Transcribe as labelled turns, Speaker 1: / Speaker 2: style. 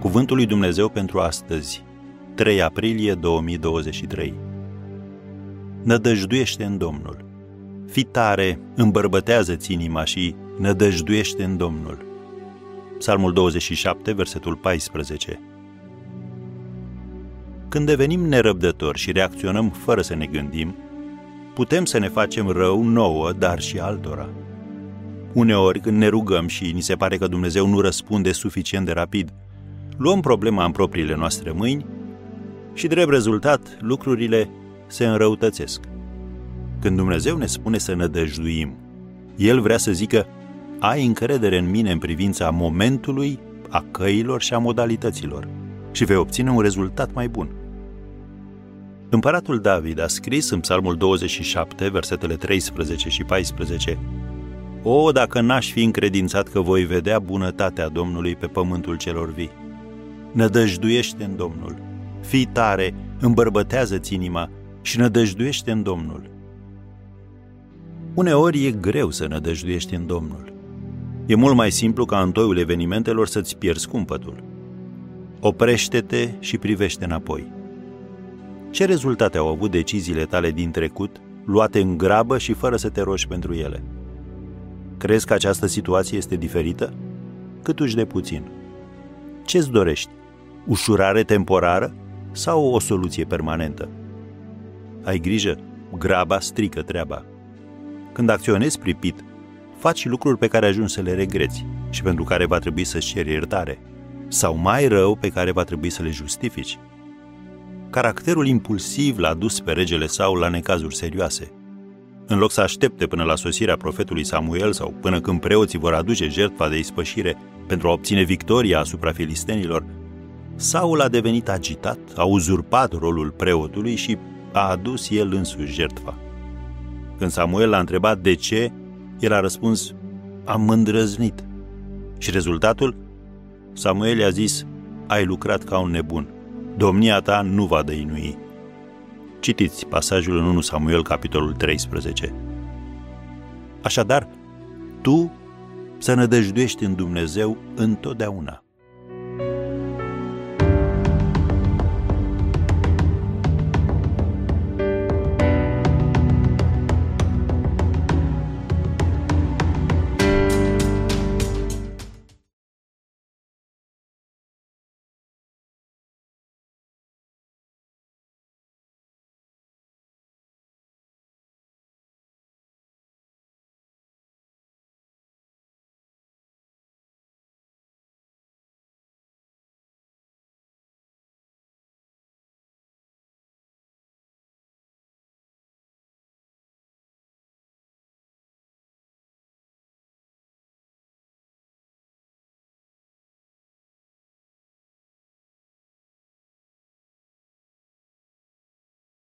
Speaker 1: Cuvântul lui Dumnezeu pentru astăzi, 3 aprilie 2023. Nădăjduiește în Domnul. Fii tare, îmbărbătează-ți inima și nădăjduiește în Domnul. Psalmul 27, versetul 14. Când devenim nerăbdători și reacționăm fără să ne gândim, putem să ne facem rău nouă, dar și altora. Uneori, când ne rugăm și ni se pare că Dumnezeu nu răspunde suficient de rapid, luăm problema în propriile noastre mâini și, drept rezultat, lucrurile se înrăutățesc. Când Dumnezeu ne spune să nădăjduim, El vrea să zică: ai încredere în mine în privința momentului, a căilor și a modalităților și vei obține un rezultat mai bun. Împăratul David a scris în Psalmul 27, versetele 13 și 14: O, dacă n-aș fi încredințat că voi vedea bunătatea Domnului pe pământul celor vii. Nădăjduiește în Domnul. Fii tare, îmbărbătează-ți inima și nădăjduiește în Domnul. Uneori e greu să nădăjduiești în Domnul. E mult mai simplu ca în toiul evenimentelor să-ți pierzi cumpătul. Oprește-te și privește înapoi. Ce rezultate au avut deciziile tale din trecut, luate în grabă și fără să te rogi pentru ele? Crezi că această situație este diferită? Câtuși de puțin. Ce-ți dorești? Ușurare temporară sau o soluție permanentă? Ai grijă, graba strică treaba. Când acționezi pripit, faci lucruri pe care ajungi să le regreți și pentru care va trebui să-ți ceri iertare, sau mai rău, pe care va trebui să le justifici. Caracterul impulsiv l-a dus pe regele Saul la necazuri serioase. În loc să aștepte până la sosirea profetului Samuel sau până când preoții vor aduce jertfa de ispășire pentru a obține victoria asupra filistenilor, Saul a devenit agitat, a uzurpat rolul preotului și a adus el însuși jertfa. Când Samuel l-a întrebat de ce, el a răspuns: am îndrăznit. Și rezultatul? Samuel i-a zis: ai lucrat ca un nebun. Domnia ta nu va dăinui. Citiți pasajul în 1 Samuel, capitolul 13. Așadar, tu să nădăjduiești în Dumnezeu întotdeauna.